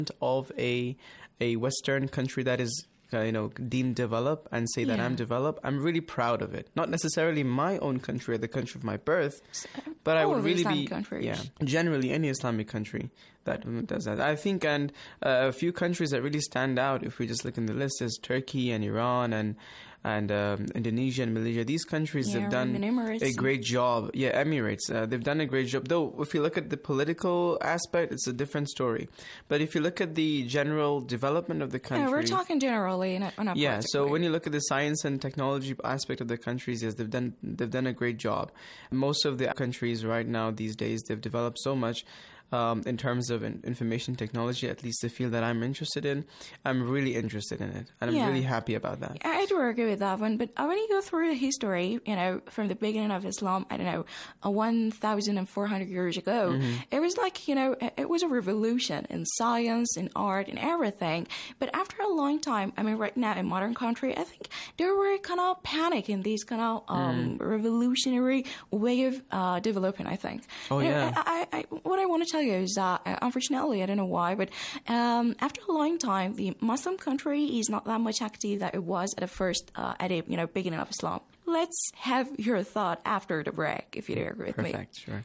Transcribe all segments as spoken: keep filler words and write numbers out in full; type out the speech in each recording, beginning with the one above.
of a a Western country that is uh, you know deemed developed and say that Yeah. I'm developed, I'm really proud of it. Not necessarily my own country or the country of my birth, but I all would of the really Islamic be countries. yeah generally any Islamic country that does that. I think, and uh, a few countries that really stand out if we just look in the list is Turkey and Iran and and um, Indonesia and Malaysia. These countries Yeah, have done Emirates. a great job. Yeah, Emirates. Uh, they've done a great job. Though, if you look at the political aspect, it's a different story. But if you look at the general development of the country... Yeah, we're talking generally, not, not Yeah, so politically. when you look at the science and technology aspect of the countries, yes, they've done they've done a great job. Most of the countries right now these days, they've developed so much um, in terms of in- information technology, at least the field that I'm interested in. I'm really interested in it, and I'm Yeah. really happy about that. I do agree with that one, but uh, when you go through the history, you know, from the beginning of Islam, I don't know, uh, one thousand four hundred years ago, Mm-hmm. it was like, you know, it, it was a revolution in science, in art, in everything. But after a long time, I mean, right now in modern country, I think there were kind of panic in this kind of um, Mm. revolutionary way of uh, developing, I think. Oh, You know, yeah. I, I, I, what I want to tell you is that, uh, unfortunately, I don't know why, but um, after a long time, the Muslim country is not that much active that it was at the first, uh, at the you know beginning of Islam. Let's have your thought after the break, if you do agree with me. Perfect, sure.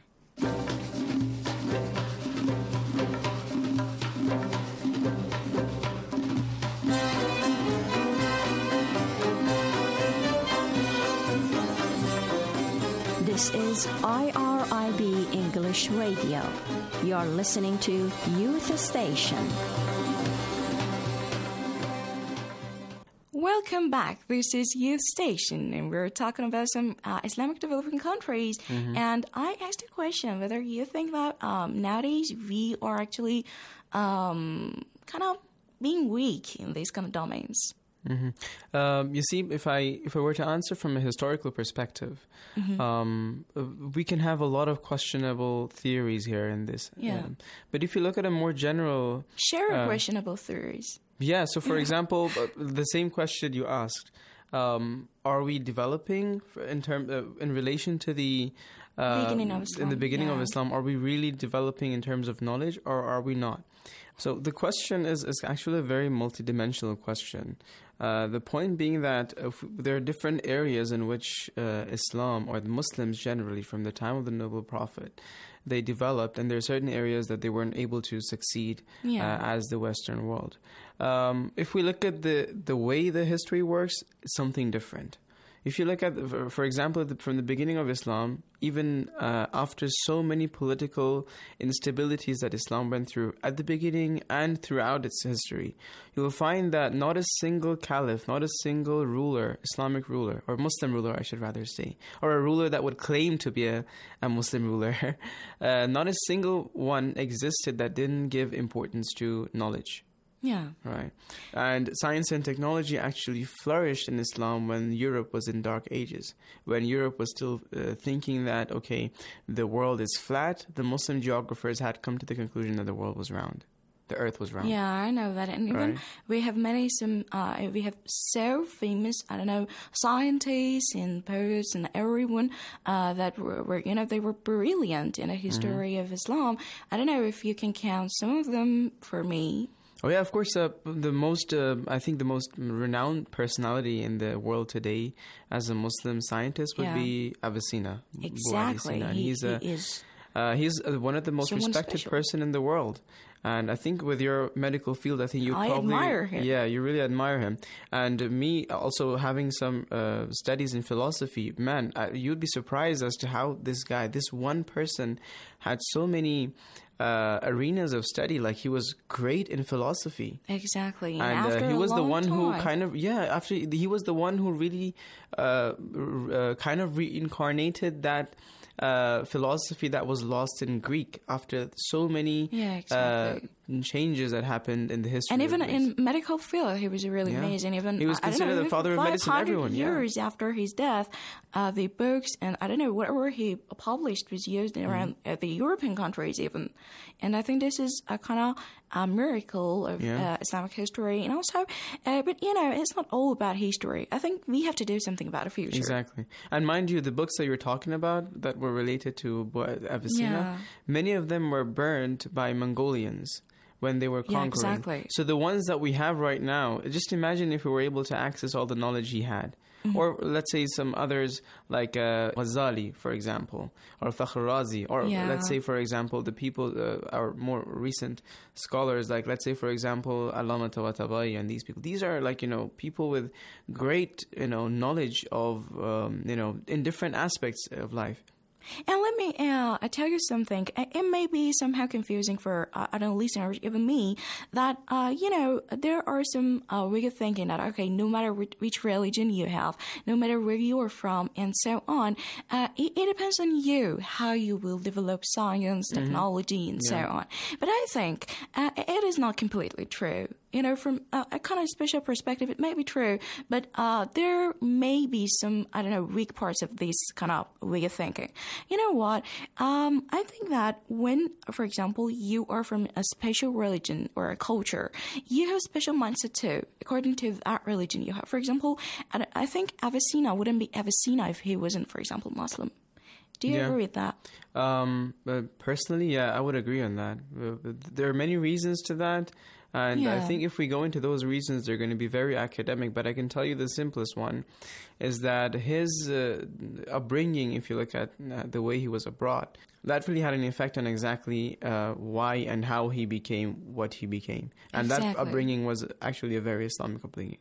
This is I R I B English Radio. You're listening to Youth Station. Welcome back. This is Youth Station, and we're talking about some uh, Islamic developing countries. Mm-hmm. And I asked a question whether you think that um, nowadays we are actually um, kind of being weak in these kind of domains. Mm-hmm. Um, you see, if I if I were to answer from a historical perspective, Mm-hmm. um, uh, we can have a lot of questionable theories here in this. Yeah. Um, but if you look at a more general, Share Uh, questionable theories. yeah. So, for example, uh, the same question you asked: um, Are we developing f- in term uh, in relation to the uh, Beginning of in Islam, the beginning of yeah. Islam? Are we really developing in terms of knowledge, or are we not? So the question is, is actually a very multidimensional question. Uh, the point being that if there are different areas in which uh, Islam, or the Muslims generally, from the time of the noble prophet, they developed, and there are certain areas that they weren't able to succeed Yeah. uh, as the Western world. Um, if we look at the, the way the history works, it's something different. If you look at, for- for example, the, from the beginning of Islam, even uh, after so many political instabilities that Islam went through at the beginning and throughout its history, you will find that not a single caliph, not a single ruler, Islamic ruler, or Muslim ruler, I should rather say, or a ruler that would claim to be a, a Muslim ruler, uh, not a single one existed that didn't give importance to knowledge. Yeah. Right. And science and technology actually flourished in Islam when Europe was in dark ages. When Europe was still uh, thinking that, okay, the world is flat, the Muslim geographers had come to the conclusion that the world was round. The earth was round. Yeah, I know that, and even Right. we have many some uh, we have so famous I don't know scientists and poets and everyone uh, that were, were you know they were brilliant in the history Mm-hmm. of Islam. I don't know if you can count some of them for me. Oh yeah, of course. Uh, the most, uh, I think, the most renowned personality in the world today as a Muslim scientist would Yeah. be Avicenna. Abu Exactly, Avicenna. And he, he's a, he is. Uh, he's uh, one of the most Someone respected special. person in the world. And I think with your medical field, I think you I probably... admire him. Yeah, you really admire him. And uh, me also having some uh, studies in philosophy, man, uh, you'd be surprised as to how this guy, this one person, had so many uh, arenas of study. Like, he was great in philosophy. Exactly, and, And after uh, he a was the long one who time- kind of, yeah, after he was the one who really uh, r- uh, kind of reincarnated that uh, philosophy that was lost in Greek after so many Yeah, exactly. uh, changes that happened in the history. And of even Greece. in medical field, he was really Yeah. amazing. Even He was I- I don't considered know, the father of medicine, five hundred everyone, yeah. years after his death, uh, the books and I don't know whatever he published was used Mm-hmm. around uh, the European countries even. And I think this is a kind of a miracle of Yeah. uh, Islamic history. And also, uh, but you know, it's not all about history. I think we have to do something about the future. Exactly. And mind you, the books that you're talking about that were related to Bo- Avicenna, Yeah. many of them were burned by Mongolians. when they were Yeah, conquering. exactly. So the ones that we have right now, just imagine if we were able to access all the knowledge he had. Mm-hmm. Or let's say some others like uh, Ghazali, for example, or Fakhr Razi, or Yeah. let's say, for example, the people, uh, our more recent scholars, like let's say, for example, Allama Tabatabai and these people. These are like, you know, people with great, you know, knowledge of, um, you know, in different aspects of life. And let me uh, I tell you something. It may be somehow confusing for uh, I don't know, listeners, even me, that uh, you know there are some uh, way of thinking that okay, no matter which religion you have, no matter where you are from, and so on, uh, it, it depends on you how you will develop science, technology, mm-hmm. and yeah. so on. But I think uh, it is not completely true. You know, from a, a kind of special perspective, it may be true, but uh, there may be some, I don't know, weak parts of this kind of way of thinking. You know what? Um, I think that when, for example, you are from a special religion or a culture, you have special mindset too, according to that religion you have. For example, I, I think Avicenna wouldn't be Avicenna if he wasn't, for example, Muslim. Do you yeah. agree with that? Um, but personally, yeah, I would agree on that. There are many reasons to that. And yeah. I think if we go into those reasons, they're going to be very academic. But I can tell you the simplest one is that his uh, upbringing, if you look at uh, the way he was abroad, that really had an effect on exactly uh, why and how he became what he became. And exactly. that upbringing was actually a very Islamic upbringing.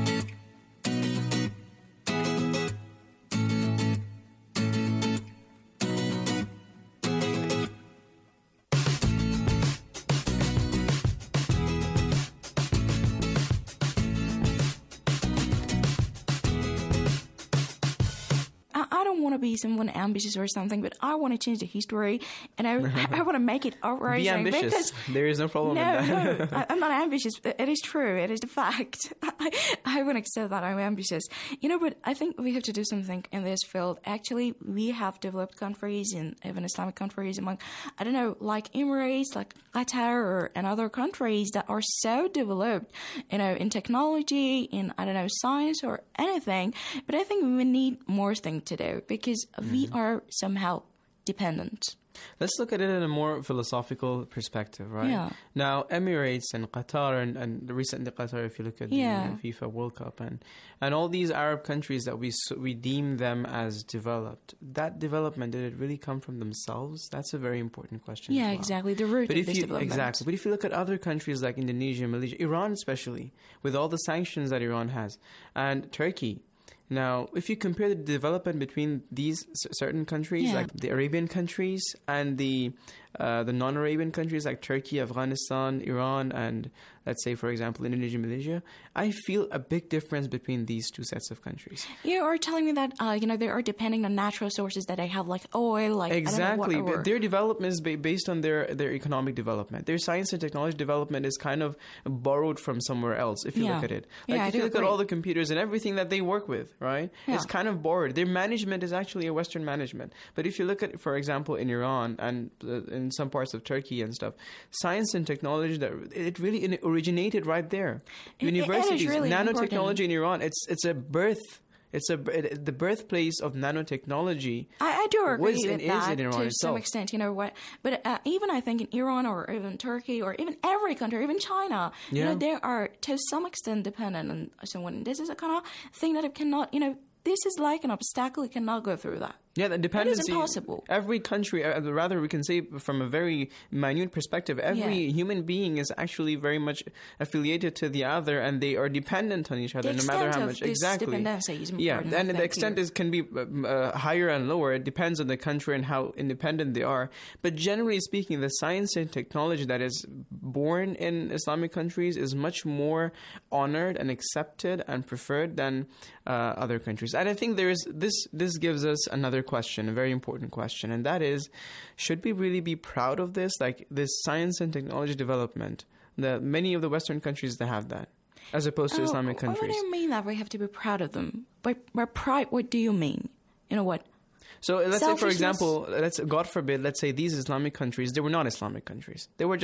Be someone ambitious or something, but I want to change the history, and I I want to make it outrageous. Be ambitious. Because there is no problem no, with that. no, I, I'm not ambitious. It is true. It is the fact. I, I won't accept that I'm ambitious. You know, but I think we have to do something in this field. Actually, we have developed countries and even Islamic countries among, I don't know, like Emirates, like Qatar, or, and other countries that are so developed, you know, in technology, in, I don't know, science or anything. But I think we need more things to do because mm-hmm. we are somehow dependent. Let's look at it in a more philosophical perspective, right? Yeah. Now, Emirates and Qatar and, and recently Qatar, if you look at yeah. the FIFA World Cup and and all these Arab countries that we we deem them as developed, that development, did it really come from themselves? That's a very important question. Yeah, as well. exactly. The root but of if this you, development. Exactly. But if you look at other countries like Indonesia, Malaysia, Iran especially, with all the sanctions that Iran has, and Turkey. Now, if you compare the development between these certain countries, yeah. like the Arabian countries and the uh, the non-Arabian countries like Turkey, Afghanistan, Iran, and let's say, for example, Indonesia, Malaysia, I feel a big difference between these two sets of countries. You are telling me that, uh, you know, they are depending on natural sources that they have, like oil, like exactly. I don't know what, or... Their development is ba- based on their, their economic development. Their science and technology development is kind of borrowed from somewhere else, if you yeah. look at it. Like yeah, if I you look agree. at all the computers and everything that they work with, right? Yeah. It's kind of borrowed. Their management is actually a Western management. But if you look at, for example, in Iran and uh, in some parts of Turkey and stuff, science and technology, that it really it originated right there. Universities, it is really nanotechnology important. in Iran, it's it's a birth. It's a it, the birthplace of nanotechnology. I, I do agree was with and that is in Iran to itself. some extent. You know what? But uh, even I think in Iran or even Turkey or even every country, even China, Yeah. you know, they are to some extent dependent on someone. This is a kind of thing that it cannot, you know, this is like an obstacle. You cannot go through that. Yeah, the dependency. It is impossible. Every country, uh, rather, we can say from a very minute perspective, every Yeah. human being is actually very much affiliated to the other, and they are dependent on each other, The no matter extent how of much. this Exactly. dependency is Yeah, important, and I the think, extent here. is can be uh, higher and lower. It depends on the country and how independent they are. But generally speaking, the science and technology that is born in Islamic countries is much more honored and accepted and preferred than uh, other countries. And I think there is this. This gives us another question, a very important. important question, and that is, should we really be proud of this, like this science and technology development? The many of the Western countries that have that, as opposed to oh, Islamic countries. What do you mean that we have to be proud of them? By, by pride, what do you mean? You know what? So let's say, for Selfishness? example, let's God forbid, let's say these Islamic countries, they were not Islamic countries. They were just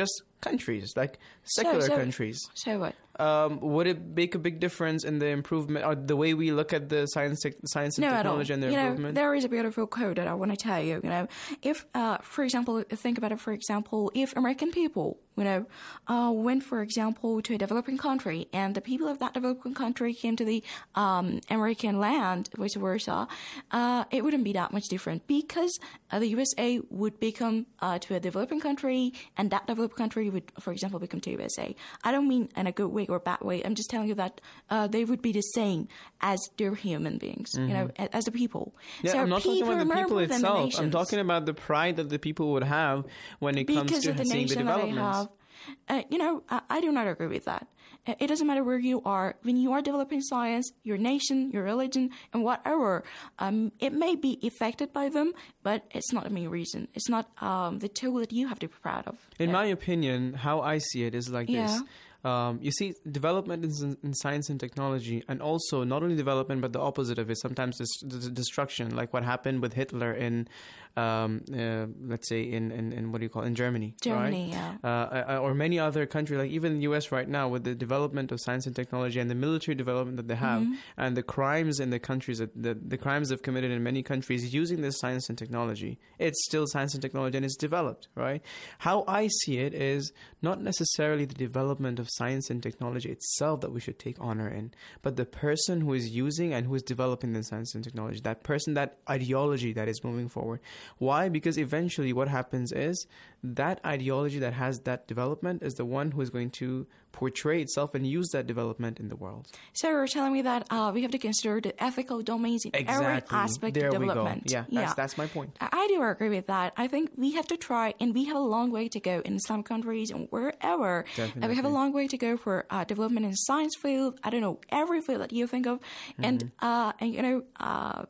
countries, like secular so, so, countries. So what? Um, would it make a big difference in the improvement or the way we look at the science, te- science and no, technology and their you know, improvement? There is a beautiful quote that I want to tell you. You know, if, uh, for example, think about it. For example, if American people, you know, uh, went, for example, to a developing country, and the people of that developing country came to the um, American land, vice versa, uh, it wouldn't be that much different because uh, the U S A would become uh, to a developing country, and that developed country would, for example, become to U S A. I don't mean in a good way or bad way. I'm just telling you that uh, they would be the same as their human beings, mm-hmm. you know, as the people. Yeah, so I'm not talking about the people itself. The I'm talking about the pride that the people would have when it because comes to of the seeing the developments. Have, uh, you know, I, I do not agree with that. It doesn't matter where you are. When you are developing science, your nation, your religion, and whatever, um, it may be affected by them, but it's not the main reason. It's not um, the tool that you have to be proud of. In yeah. my opinion, how I see it is like yeah. this. Um, you see, development in, in science and technology, and also not only development, but the opposite of it, sometimes this, this destruction, like what happened with Hitler in, um, uh, let's say, in, in, in, what do you call it, in Germany. Germany, right? yeah. Uh, or many other countries, like even the U S right now, with the development of science and technology and the military development that they have, mm-hmm. and the crimes in the countries, that the, the crimes they've committed in many countries using this science and technology, it's still science and technology and it's developed, right? How I see it is not necessarily the development of science and technology itself that we should take honor in, but the person who is using and who is developing the science and technology, that person, that ideology that is moving forward. Why? Because eventually what happens is that ideology that has that development is the one who is going to portray itself and use that development in the world. So you're telling me that uh, we have to consider the ethical domains in exactly. every aspect there of development. We go. Yeah, yeah. That's, that's my point. I, I do agree with that. I think we have to try, and we have a long way to go in Islamic countries and wherever. Definitely. And we have a long way to go for uh, development in science field. I don't know, every field that you think of. Mm-hmm. And, uh, and, you know, uh,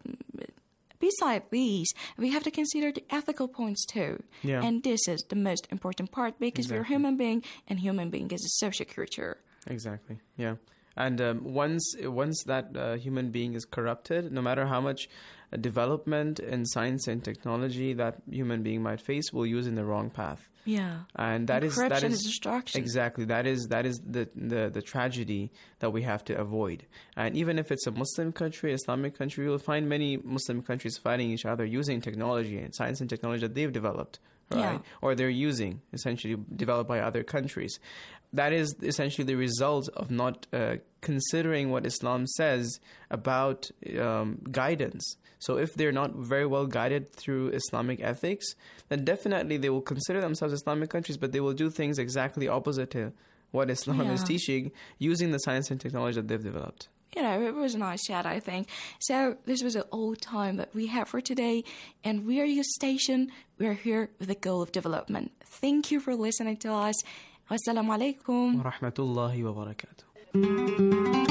beside these, we have to consider the ethical points too. Yeah. And this is the most important part because exactly. we're a human being, and human being is a social creature. Exactly. Yeah. And um, once once that uh, human being is corrupted, no matter how much uh, development in science and technology that human being might face, will use in the wrong path. Yeah. And that and is corruption that is is destruction. Exactly. That is that is the, the the tragedy that we have to avoid. And even if it's a Muslim country, Islamic country, you'll find many Muslim countries fighting each other using technology and science and technology that they've developed, right? Yeah. Or they're using, essentially developed by other countries. That is essentially the result of not uh, considering what Islam says about um, guidance. So if they're not very well guided through Islamic ethics, then definitely they will consider themselves Islamic countries, but they will do things exactly opposite to what Islam yeah. is teaching, using the science and technology that they've developed. You know, it was a nice chat, I think. So this was the old time that we have for today, and we are your station. We're here with the goal of development. Thank you for listening to us. Wassalamu alaikum. Wa rahmatullahi wa barakatuh.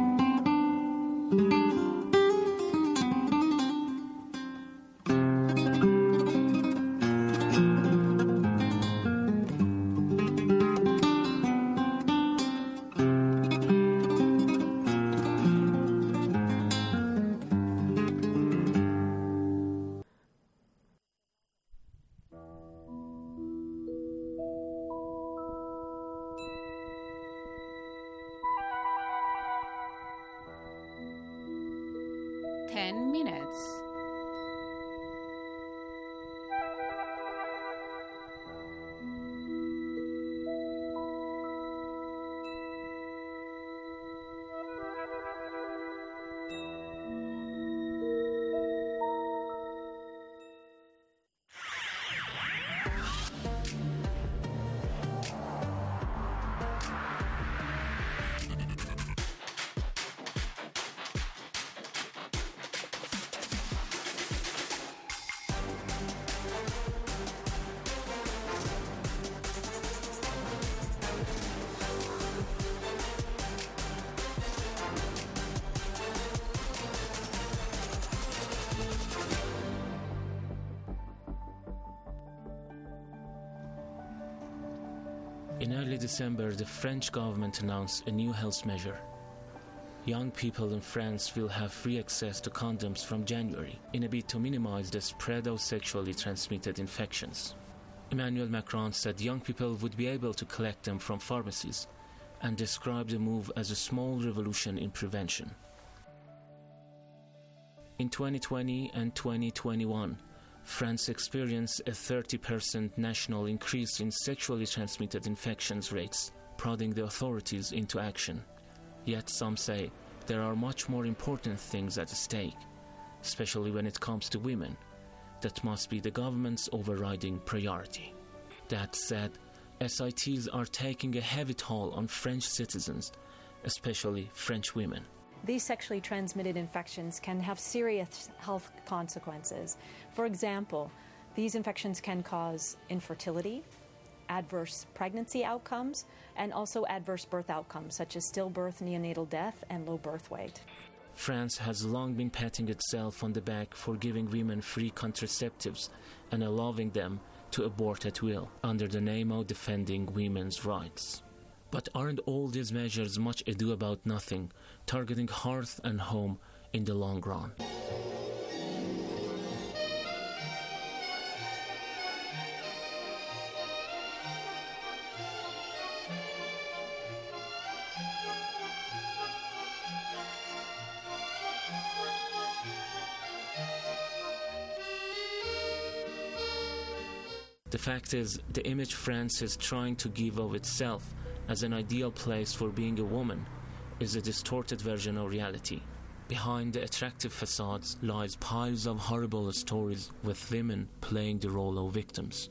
Ten minutes. In early December, the French government announced a new health measure. Young people in France will have free access to condoms from January in a bid to minimize the spread of sexually transmitted infections. Emmanuel Macron said young people would be able to collect them from pharmacies and described the move as a small revolution in prevention. In twenty twenty and twenty twenty-one, France experienced a thirty percent national increase in sexually transmitted infections rates, prodding the authorities into action. Yet some say there are much more important things at stake, especially when it comes to women, that must be the government's overriding priority. That said, S I Ts are taking a heavy toll on French citizens, especially French women. These sexually transmitted infections can have serious health consequences. For example, these infections can cause infertility, adverse pregnancy outcomes, and also adverse birth outcomes, such as stillbirth, neonatal death, and low birth weight. France has long been patting itself on the back for giving women free contraceptives and allowing them to abort at will, under the name of defending women's rights. But aren't all these measures much ado about nothing, targeting hearth and home in the long run? The fact is, the image France is trying to give of itself as an ideal place for being a woman is a distorted version of reality. Behind the attractive facades lies piles of horrible stories with women playing the role of victims.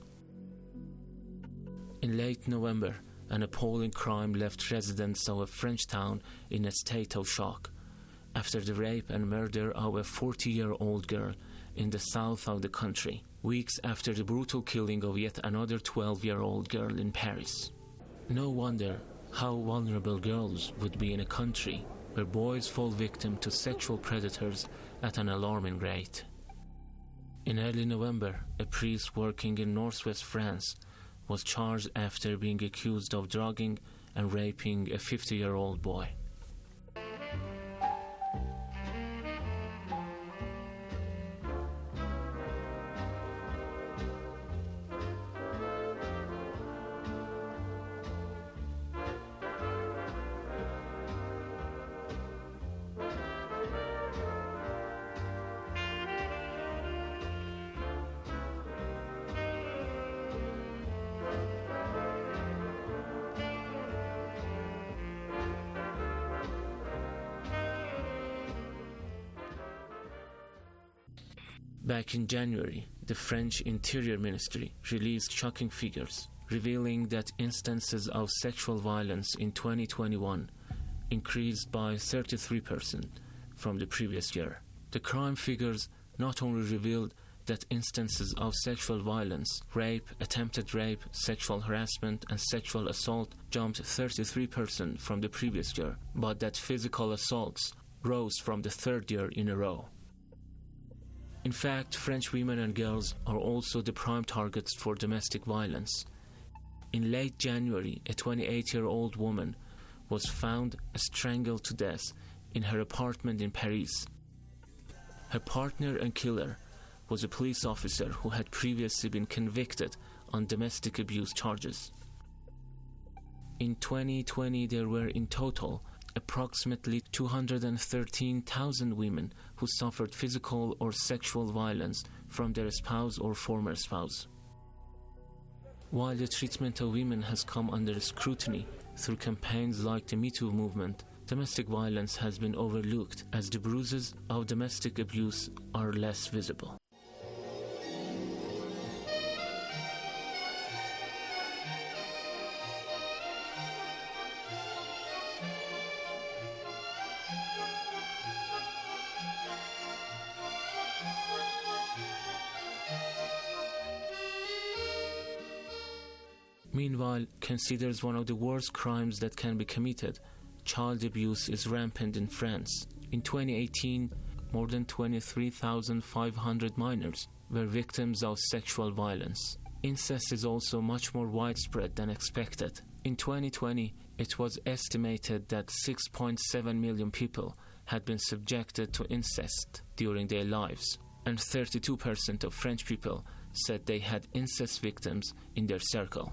In late November, an appalling crime left residents of a French town in a state of shock after the rape and murder of a forty-year-old girl in the south of the country, weeks after the brutal killing of yet another twelve-year-old girl in Paris. No wonder how vulnerable girls would be in a country where boys fall victim to sexual predators at an alarming rate. In early November, a priest working in northwest France was charged after being accused of drugging and raping a fifty-year-old boy. Back in January, the French Interior Ministry released shocking figures, revealing that instances of sexual violence in twenty twenty-one increased by thirty-three percent from the previous year. The crime figures not only revealed that instances of sexual violence, rape, attempted rape, sexual harassment, and sexual assault jumped thirty-three percent from the previous year, but that physical assaults rose from the third year in a row. In fact, French women and girls are also the prime targets for domestic violence. In late January, a twenty-eight-year-old woman was found strangled to death in her apartment in Paris. Her partner and killer was a police officer who had previously been convicted on domestic abuse charges. In twenty twenty, there were in total approximately two hundred thirteen thousand women who suffered physical or sexual violence from their spouse or former spouse. While the treatment of women has come under scrutiny through campaigns like the Me Too movement, domestic violence has been overlooked as the bruises of domestic abuse are less visible. Meanwhile, considered one of the worst crimes that can be committed, child abuse is rampant in France. In twenty eighteen, more than twenty-three thousand five hundred minors were victims of sexual violence. Incest is also much more widespread than expected. In twenty twenty, it was estimated that six point seven million people had been subjected to incest during their lives, and thirty-two percent of French people said they had incest victims in their circle.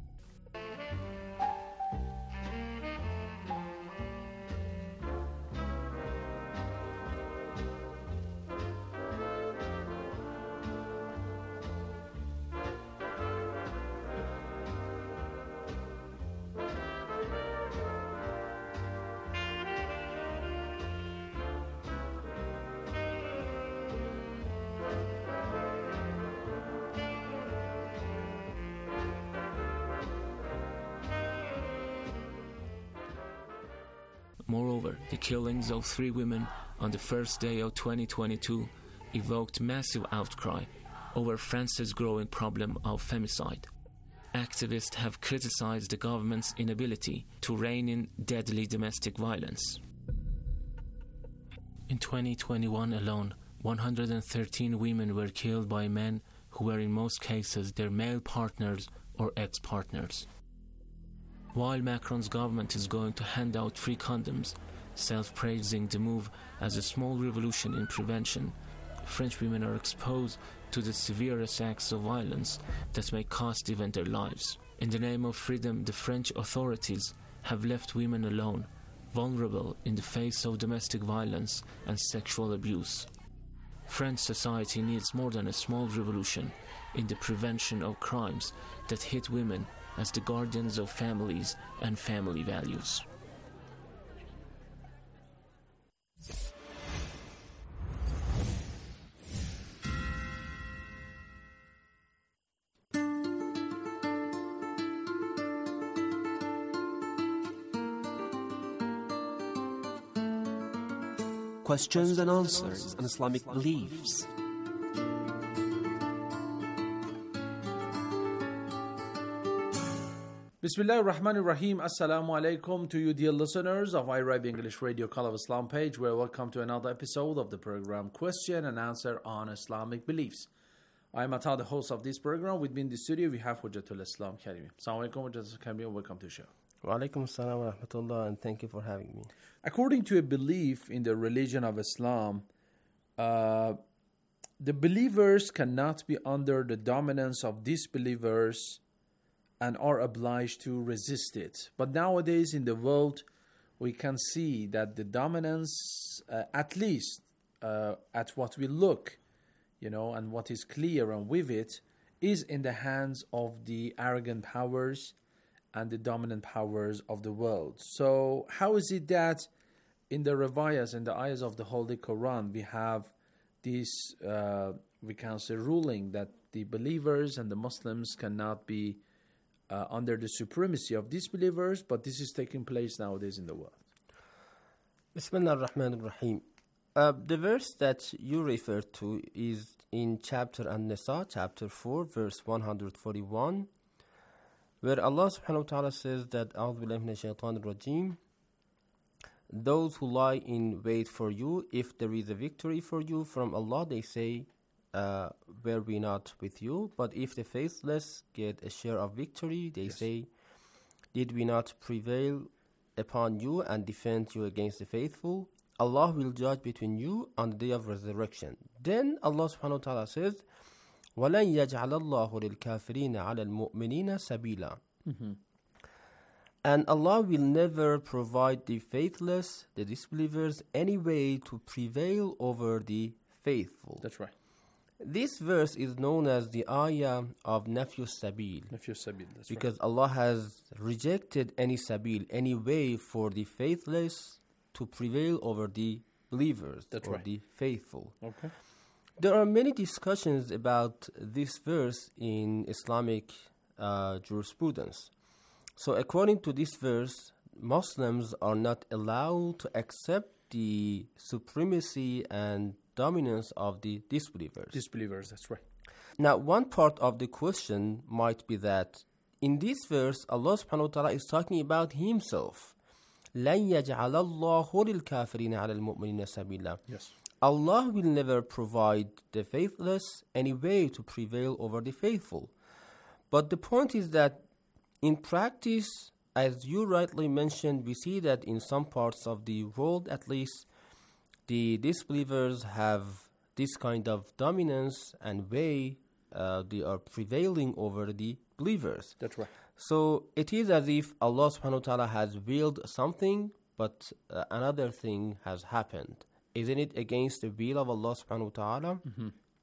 Moreover, the killings of three women on the first day of twenty twenty-two evoked massive outcry over France's growing problem of femicide. Activists have criticized the government's inability to rein in deadly domestic violence. In twenty twenty-one alone, one hundred thirteen women were killed by men who were in most cases their male partners or ex-partners. While Macron's government is going to hand out free condoms, self-praising the move as a small revolution in prevention, French women are exposed to the severest acts of violence that may cost even their lives. In the name of freedom, the French authorities have left women alone, vulnerable in the face of domestic violence and sexual abuse. French society needs more than a small revolution in the prevention of crimes that hit women as the guardians of families and family values. Questions and answers on Islamic beliefs. Bismillah ar-Rahman ar-Rahim. Assalamu alaikum to you, dear listeners of I R I B English Radio Call of Islam page. We're welcome to another episode of the program Question and Answer on Islamic Beliefs. I am Ata, the host of this program. With me in the studio, we have Hujjatul Islam Karimi. Assalamu alaikum, Hujjatul Karimi. Welcome to the show. Wa alaikum assalam wa rahmatullah, and thank you for having me. According to a belief in the religion of Islam, uh, the believers cannot be under the dominance of disbelievers and are obliged to resist it. But nowadays in the world, we can see that the dominance, uh, at least uh, at what we look, you know, and what is clear and vivid, is in the hands of the arrogant powers and the dominant powers of the world. So how is it that in the Revayas, in the ayahs of the Holy Quran, we have this, uh, we can say, ruling that the believers and the Muslims cannot be uh, under the supremacy of disbelievers, but this is taking place nowadays in the world? Bismillah ar-Rahman ar-Rahim. Uh, the verse that you refer to is in chapter An-Nisa, chapter four, verse one hundred forty-one, where Allah subhanahu wa ta'ala says that A'udhu billahi minash shaitanir rajim, those who lie in wait for you, if there is a victory for you from Allah, they say, uh, were we not with you? But if the faithless get a share of victory, they yes. say, did we not prevail upon you and defend you against the faithful? Allah will judge between you on the day of resurrection. Then Allah subhanahu wa ta'ala says, وَلَنْ يَجْعَلَ اللَّهُ لِلْكَافِرِينَ عَلَى الْمُؤْمِنِينَ سَبِيلًا. Mm-hmm. And Allah will never provide the faithless, the disbelievers, any way to prevail over the faithful. That's right. This verse is known as the ayah of Nafyu Sabil. Nafyu Sabil, that's because right. Allah has rejected any Sabil, any way for the faithless to prevail over the believers that's or right. the faithful. Okay. There are many discussions about this verse in Islamic uh, jurisprudence. So according to this verse, Muslims are not allowed to accept the supremacy and dominance of the disbelievers. Disbelievers, that's right. Now, one part of the question might be that in this verse, Allah subhanahu wa ta'ala is talking about Himself. لَنْ يَجْعَلَ اللَّهُ لِلْكَافِرِينَ عَلَى الْمُؤْمِنِينَ سَبِيلًا. Yes. Allah will never provide the faithless any way to prevail over the faithful. But the point is that in practice, as you rightly mentioned, we see that in some parts of the world at least, the disbelievers have this kind of dominance and way uh, they are prevailing over the believers. That's right. So it is as if Allah subhanahu wa ta'ala has willed something, but uh, another thing has happened. Isn't it against the will of Allah subhanahu wa ta'ala? Mm-hmm.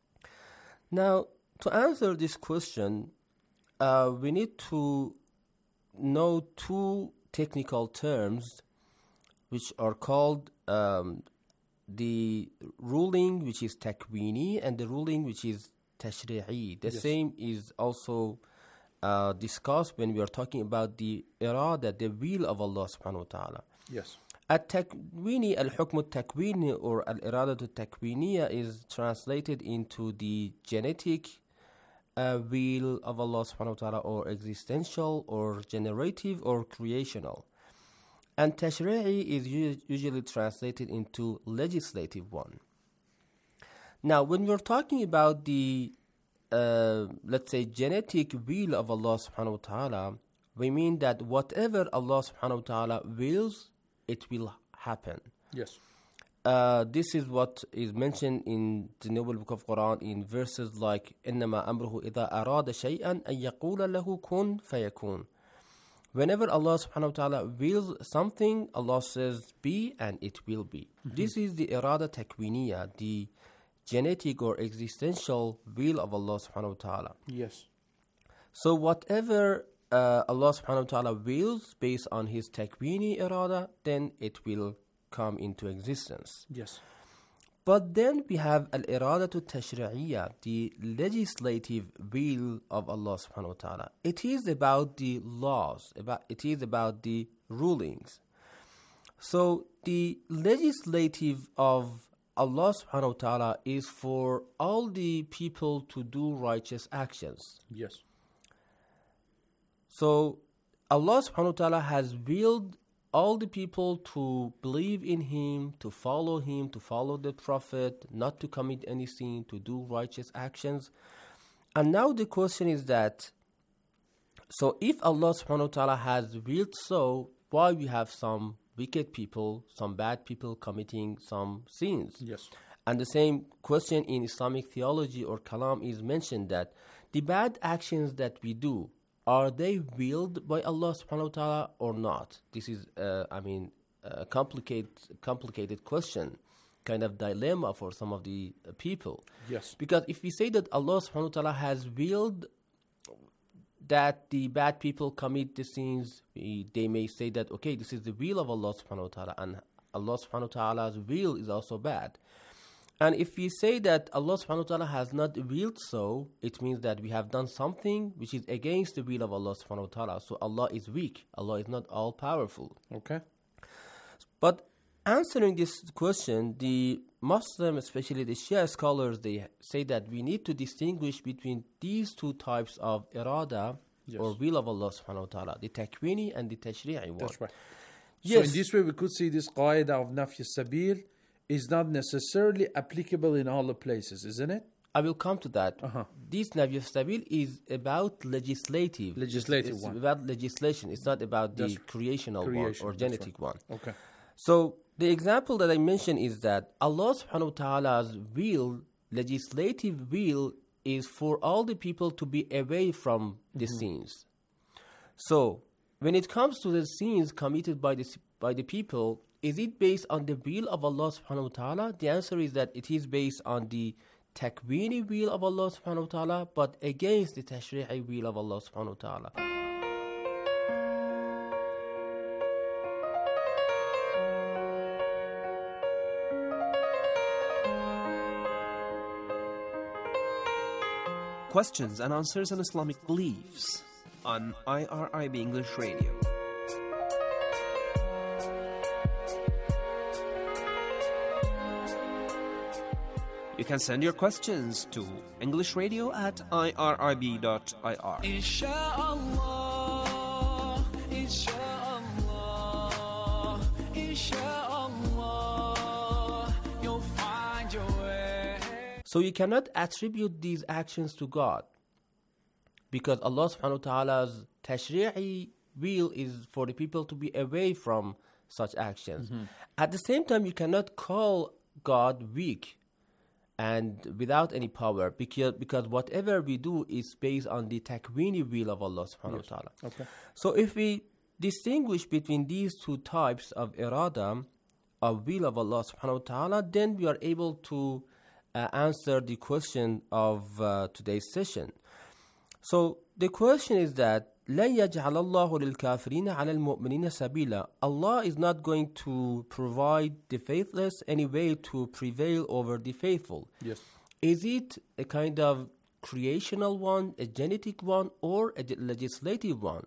Now, to answer this question, uh, we need to know two technical terms which are called um, the ruling which is takwini and the ruling which is tashri'i. The yes. same is also uh, discussed when we are talking about the irada, the will of Allah subhanahu wa ta'ala. Yes. At-takwini, al-hukm al-takwini or al-irada al-takwiniya is translated into the genetic uh, will of Allah subhanahu wa ta'ala, or existential or generative or creational. And tashri'i is u- usually translated into legislative one. Now, when we're talking about the, uh, let's say, genetic will of Allah subhanahu wa ta'ala, we mean that whatever Allah subhanahu wa ta'ala wills, it will happen. Yes. Uh, this is what is mentioned in the Noble Book of Quran in verses like إِنَّمَا أَمْرُهُ إِذَا أَرَادَ شَيْئًا أَن يَقُولَ لَهُ كُن فَيَكُونَ. Whenever Allah subhanahu wa ta'ala wills something, Allah says be and it will be. Mm-hmm. This is the irada takwiniya, the genetic or existential will of Allah subhanahu wa ta'ala. Yes. So whatever uh, Allah subhanahu wa ta'ala wills based on his takwini irada, then it will come into existence. Yes. But then we have al-irada tashri'iyya, the legislative will of Allah subhanahu wa ta'ala. It is about the laws, about it is about the rulings. So the legislative of Allah subhanahu wa ta'ala is for all the people to do righteous actions. Yes. So Allah subhanahu wa ta'ala has willed all the people to believe in him, to follow him, to follow the Prophet, not to commit any sin, to do righteous actions. And now the question is that, so if Allah subhanahu wa ta'ala has willed so, why we have some wicked people, some bad people committing some sins? Yes. And the same question in Islamic theology or kalam is mentioned that the bad actions that we do, are they willed by Allah subhanahu wa ta'ala or not? This is, uh, I mean, a complicated, complicated question, kind of dilemma for some of the uh, people. Yes. Because if we say that Allah subhanahu wa ta'ala has willed that the bad people commit the sins, we, they may say that, okay, this is the will of Allah subhanahu wa ta'ala, and Allah subhanahu wa ta'ala's will is also bad. And if we say that Allah subhanahu wa ta'ala has not willed so, it means that we have done something which is against the will of Allah subhanahu wa ta'ala. So Allah is weak. Allah is not all-powerful. Okay. But answering this question, the Muslim, especially the Shia scholars, they say that we need to distinguish between these two types of irada, yes, or will of Allah subhanahu wa ta'ala, the takwini and the tashri'i one. That's right. Yes. So in this way we could see this qaida of nafy sabil is not necessarily applicable in all the places, isn't it? I will come to that. Uh-huh. This nafy sabil is about legislative. Legislative it's, it's one. about legislation. It's not about That's the creational creation, one or genetic right. one. Okay. So the example that I mentioned is that Allah subhanahu wa ta'ala's will, legislative will, is for all the people to be away from the mm-hmm. sins. So when it comes to the sins committed by the, by the people, is it based on the will of Allah subhanahu wa ta'ala? The answer is that it is based on the takwini will of Allah subhanahu wa ta'ala, but against the tashri'i will of Allah subhanahu wa ta'ala. Questions and answers on Islamic beliefs on I R I B English Radio. You can send your questions to englishradio at I R I B dot I R. Insha'Allah, Insha'Allah, Insha'Allah, you'll find your way. So you cannot attribute these actions to God, because Allah subhanahu wa ta'ala's tashri'i will is for the people to be away from such actions. Mm-hmm. At the same time, you cannot call God weak, and without any power, because because whatever we do is based on the takwini will of Allah subhanahu Yes. wa ta'ala. Okay. So if we distinguish between these two types of irada, of will of Allah subhanahu wa ta'ala, then we are able to uh, answer the question of uh, today's session. So the question is that لَنْ يَجْعَلَ اللَّهُ لِلْكَافِرِينَ عَلَى الْمُؤْمِنِينَ سَبِيلًا. Allah is not going to provide the faithless any way to prevail over the faithful. Yes. Is it a kind of creational one, a genetic one, or a legislative one?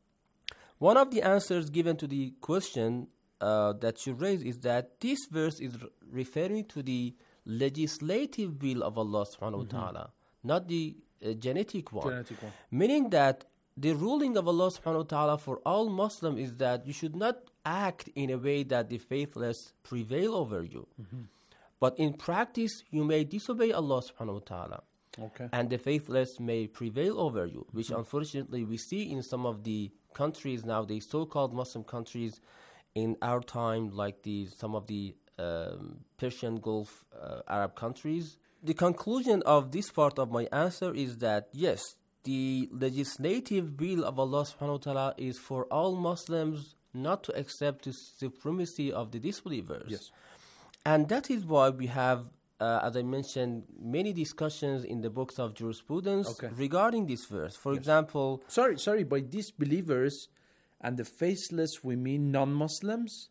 One of the answers given to the question uh, that you raised is that this verse is re- referring to the legislative will of Allah subhanahu wa ta'ala, not the uh, genetic one. Genetic one. Meaning that the ruling of Allah subhanahu wa ta'ala for all Muslims is that you should not act in a way that the faithless prevail over you. Mm-hmm. But in practice, you may disobey Allah subhanahu wa ta'ala. Okay. And the faithless may prevail over you, which unfortunately we see in some of the countries now, the so-called Muslim countries in our time, like the some of the um, Persian Gulf uh, Arab countries. The conclusion of this part of my answer is that yes, the legislative will of Allah subhanahu wa ta'ala is for all Muslims not to accept the supremacy of the disbelievers. Yes. And that is why we have, uh, as I mentioned, many discussions in the books of jurisprudence Okay. regarding this verse. For Yes. example, Sorry, sorry, by disbelievers and the faithless, we mean non-Muslims?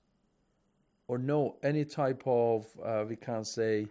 Or no, any type of, uh, we can say,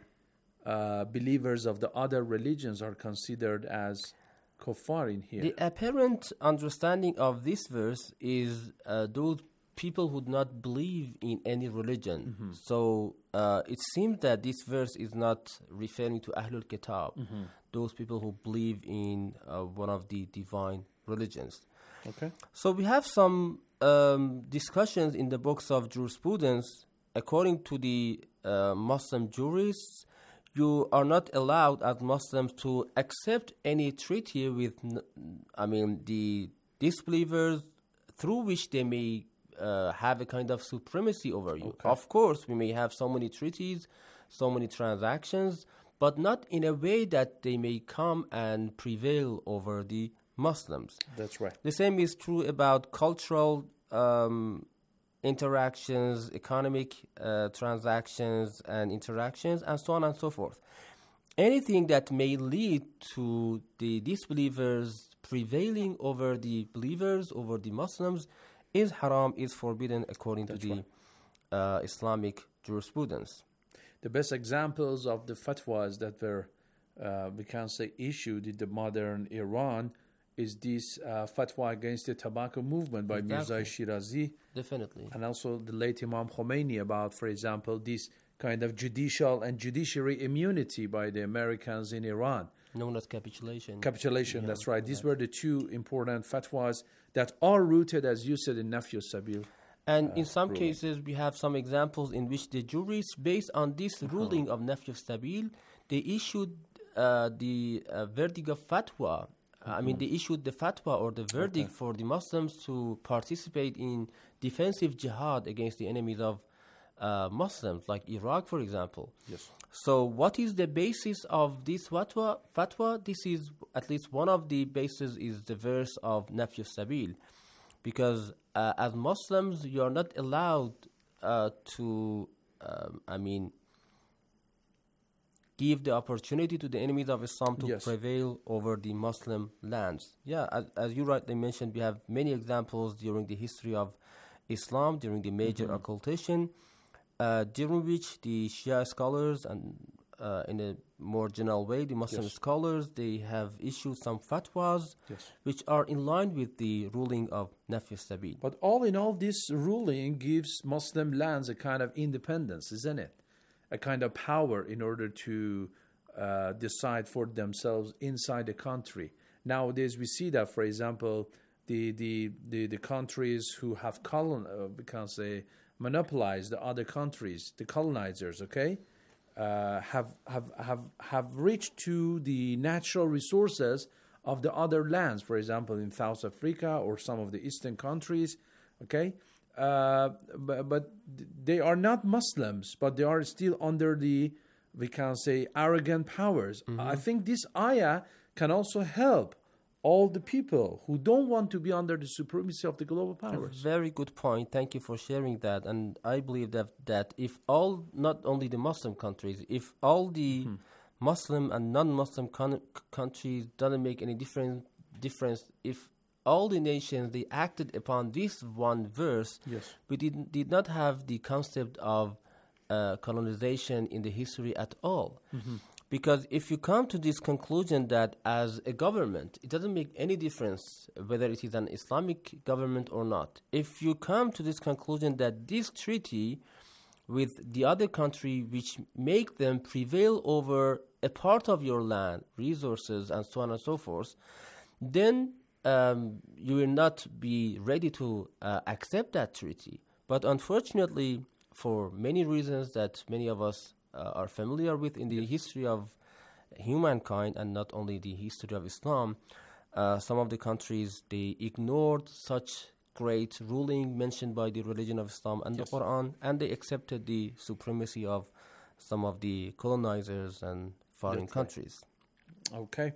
uh, believers of the other religions are considered as kuffar in here. the apparent understanding of this verse is uh, those people who do not believe in any religion. Mm-hmm. So uh, it seems that this verse is not referring to Ahlul Kitab, Mm-hmm. those people who believe in uh, one of the divine religions. Okay. So we have some um, discussions in the books of jurisprudence. According to the uh, Muslim jurists, you are not allowed as Muslims to accept any treaty with, n- I mean, the disbelievers through which they may uh, have a kind of supremacy over you. Okay. Of course, we may have so many treaties, so many transactions, but not in a way that they may come and prevail over the Muslims. That's right. The same is true about cultural um, interactions, economic uh, transactions and interactions, and so on and so forth. Anything that may lead to the disbelievers prevailing over the believers, over the Muslims, is haram, is forbidden according That's to the right. uh, Islamic jurisprudence. The best examples of the fatwas that were, uh, we can say, issued in the modern Iran is this uh, fatwa against the tobacco movement by Exactly. Mirza Shirazi, Definitely. and also the late Imam Khomeini about, for example, this kind of judicial and judiciary immunity by the Americans in Iran. Known as capitulation. Capitulation, Yeah, that's right. These yeah. were the two important fatwas that are rooted, as you said, in Nafy Sabil. And uh, in some ruling. cases, we have some examples in which the juries, based on this ruling of Nafy Sabil, they issued uh, the uh, verdict of fatwa. I mean, they issued the fatwa or the verdict Okay. for the Muslims to participate in defensive jihad against the enemies of uh, Muslims, like Iraq, for example. Yes. So what is the basis of this fatwa? Fatwa, this is at least one of the bases is the verse of Nafy Sabil. Because uh, as Muslims, you are not allowed uh, to, um, I mean, give the opportunity to the enemies of Islam to Yes. prevail over the Muslim lands. Yeah, as, as you rightly mentioned, we have many examples during the history of Islam, during the major Mm-hmm. occultation, uh, during which the Shia scholars and uh, in a more general way, the Muslim Yes. scholars, they have issued some fatwas Yes. which are in line with the ruling of Nafy Sabil. But all in all, this ruling gives Muslim lands a kind of independence, isn't it? A kind of power in order to uh, decide for themselves inside the country. Nowadays, we see that, for example, the the the, the countries who have colon, uh, we can say, monopolized the other countries, the colonizers, okay, uh, have have have have reached to the natural resources of the other lands. For example, in South Africa or some of the eastern countries, okay. Uh, but, but they are not Muslims, but they are still under the we can say, arrogant powers. Mm-hmm. I think this ayah can also help all the people who don't want to be under the supremacy of the global powers. A very good point. Thank you for sharing that. And I believe that, that if all, not only the Muslim countries, if all the mm-hmm. Muslim and non-Muslim con- countries doesn't make any different difference, if all the nations, they acted upon this one verse, yes. we did, did not have the concept of uh, colonization in the history at all. Mm-hmm. Because if you come to this conclusion that as a government, it doesn't make any difference whether it is an Islamic government or not. If you come to this conclusion that this treaty with the other country which make them prevail over a part of your land, resources, and so on and so forth, then um, you will not be ready to uh, accept that treaty. But unfortunately, for many reasons that many of us uh, are familiar with in the yes. history of humankind and not only the history of Islam, uh, some of the countries, they ignored such great ruling mentioned by the religion of Islam and yes. the Quran, and they accepted the supremacy of some of the colonizers and foreign That's countries. Right. Okay.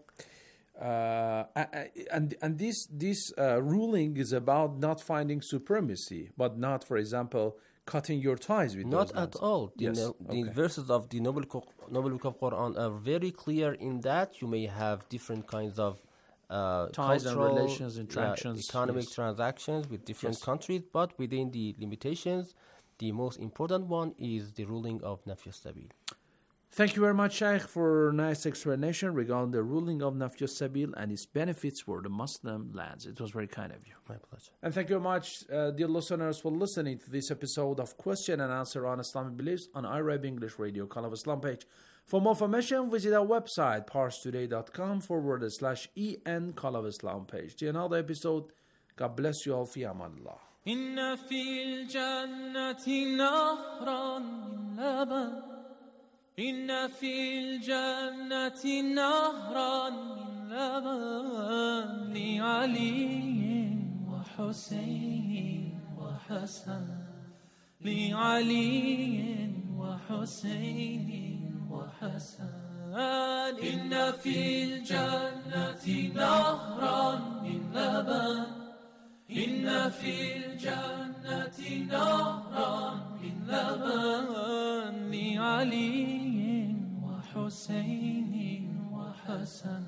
Uh, and and this this uh, ruling is about not finding supremacy, but not, for example, cutting your ties with not those at lands. all. The, yes. no, the okay. verses of the Noble, Noble Book of Quran are very clear in that you may have different kinds of uh, ties and cultural, relations, interactions, uh, economic yes. transactions with different yes. countries, but within the limitations, the most important one is the ruling of Nafy Sabil. Thank you very much, Shaykh, for a nice explanation regarding the ruling of Nafy Sabil and its benefits for the Muslim lands. It was very kind of you. My pleasure. And thank you very much, uh, dear listeners, for listening to this episode of Question and Answer on Islamic Beliefs on I R I B English Radio, Call of Islam page. For more information, visit our website, parstoday.com forward slash en Call of Islam page. To another episode, God bless you all. Fi amanillah. إن في الجنة نهرا من لبن إن في الجنة نهرا من لبن لعلي وحسين وحسن لعلي وحسين وحسن إن في الجنة نهرا من لبن إن في الجنة نهرا من لبن لعلي وحسين وحسن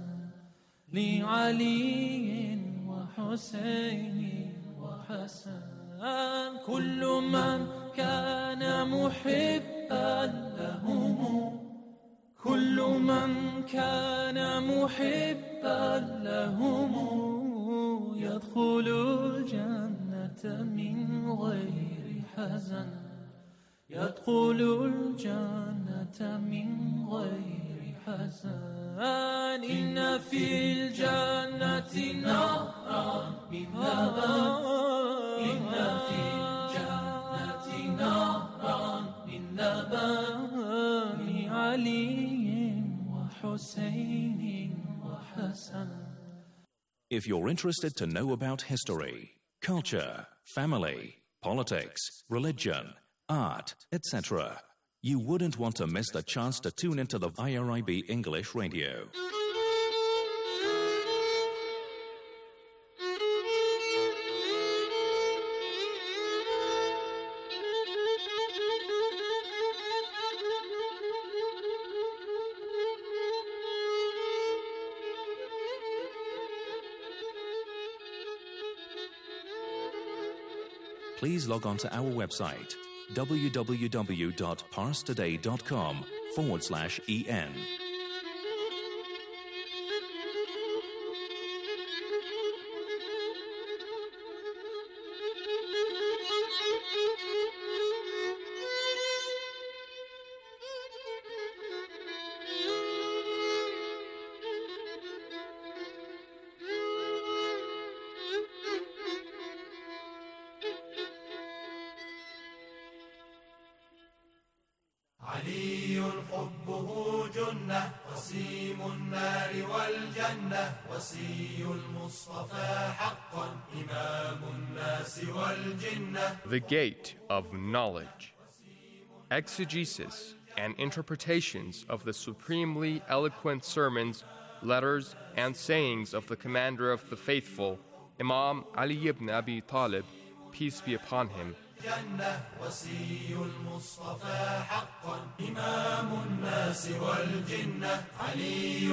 لعلي وحسين وحسن كل من كان محبا لهم كل من كان محبا لهم يدخل الجنة من غير حزن يدخل الجنة من غير حزن إن في الجنة نهرا من لبن إن في الجنة نهرا من لبن لعلي وحسين وحسن. If you're interested to know about history, culture, family, politics, religion, art, et cetera, you wouldn't want to miss the chance to tune into the I R I B English Radio. Please log on to our website, www.parstoday.com forward slash en. علي حبه جنة وسيم النار والجنة وصي المصطفى حقا إمام الناس والجنة. The Gate of Knowledge. Exegesis and interpretations of the supremely eloquent sermons, letters, and sayings of the commander of the faithful, Imam Ali ibn Abi Talib, peace be upon him. جنة وصي المصطفى حقا إمام الناس والجنة علي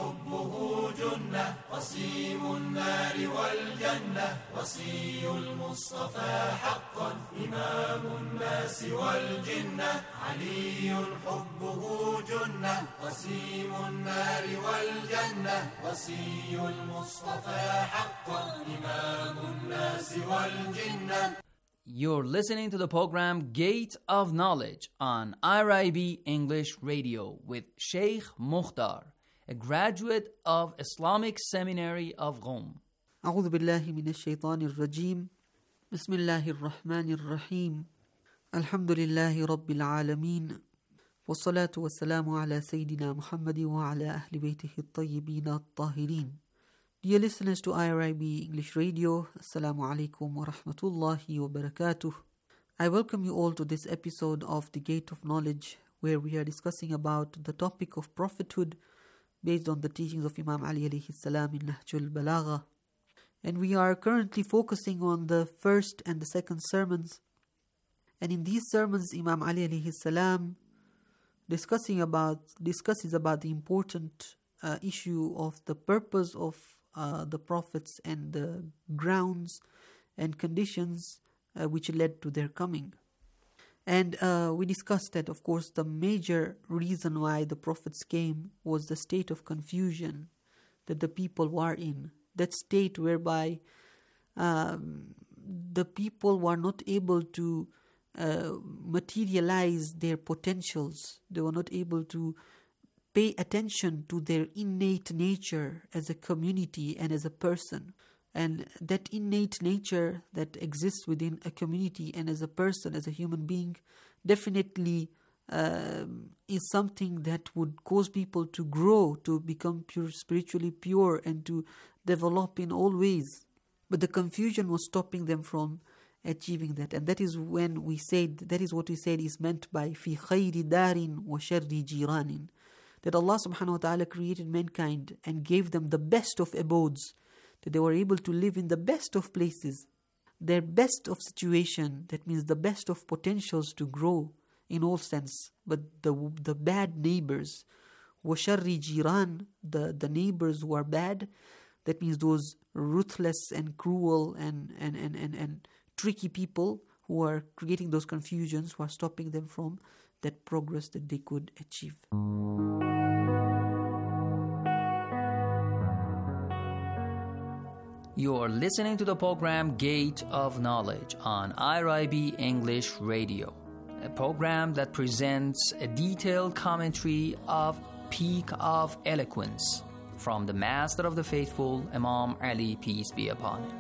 حبه جنة قسيم النار والجنة وصي المصطفى حقا إمام الناس والجنة علي حبه جنة قسيم النار والجنة وصي المصطفى حقا إمام الناس والجنة. You're listening to the program Gate of Knowledge on I R I B English Radio with Sheikh Mukhtar, a graduate of Islamic Seminary of Qom. أعوذ بالله من الشيطان الرجيم بسم الله الرحمن الرحيم الحمد لله رب العالمين والصلاة والسلام على سيدنا محمد وعلى أهل بيته الطيبين الطاهرين. Dear listeners to I R I B English Radio, Assalamu alaikum wa rahmatullahi wa barakatuh. I welcome you all to this episode of The Gate of Knowledge, where we are discussing about the topic of prophethood based on the teachings of Imam Ali alayhi salam in Nahjul Balagha. And we are currently focusing on the first and the second sermons. And in these sermons, Imam Ali alayhi salam discussing about discusses about the important uh, issue of the purpose of Uh, the prophets and the grounds and conditions uh, which led to their coming. And uh, we discussed that, of course, the major reason why the prophets came was the state of confusion that the people were in. That state whereby um, the people were not able to uh, materialize their potentials. They were not able to pay attention to their innate nature as a community and as a person. And that innate nature that exists within a community and as a person, as a human being, definitely uh, is something that would cause people to grow, to become pure, spiritually pure, and to develop in all ways. But the confusion was stopping them from achieving that. And that is when we said, that is what we said is meant by fi khayri darin wa sharri jiranin. That Allah subhanahu wa ta'ala created mankind and gave them the best of abodes, that they were able to live in the best of places, their best of situation, that means the best of potentials to grow in all sense. But the the bad neighbors, وَشَرِّ جِيرَانِ, the, the neighbors who are bad, that means those ruthless and cruel and, and, and, and, and tricky people who are creating those confusions, who are stopping them from that progress that they could achieve. You are listening to the program Gate of Knowledge on I R I B English Radio, a program that presents a detailed commentary of Peak of Eloquence from the Master of the Faithful, Imam Ali, peace be upon him.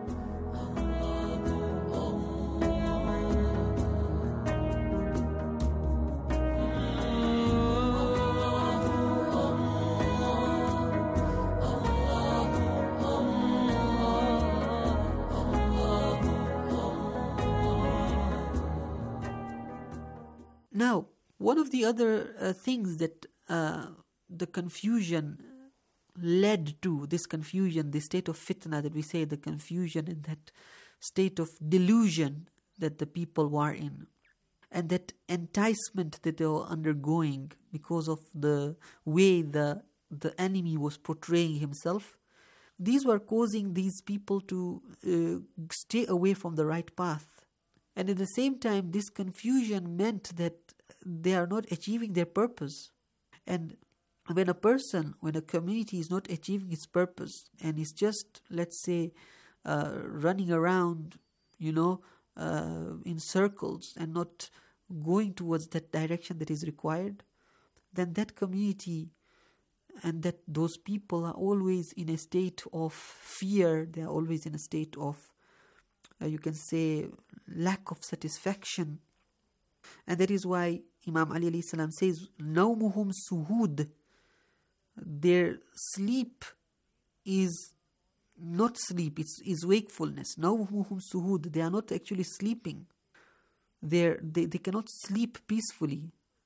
Now, one of the other uh, things that uh, the confusion led to, this confusion, this state of fitna that we say, the confusion and that state of delusion that the people were in, and that enticement that they were undergoing because of the way the, the enemy was portraying himself, these were causing these people to uh, stay away from the right path. And at the same time, this confusion meant that they are not achieving their purpose. And when a person, when a community is not achieving its purpose and is just, let's say, uh, running around, you know, uh, in circles and not going towards that direction that is required, then that community and that those people are always in a state of fear. They are always in a state of Uh, you can say lack of satisfaction. And that is why Imam Ali alayhi salam says, Nawmuhum suhud, their sleep is not sleep, it's is wakefulness. Nawmuhum suhud, they are not actually sleeping. They're, they they cannot sleep peacefully.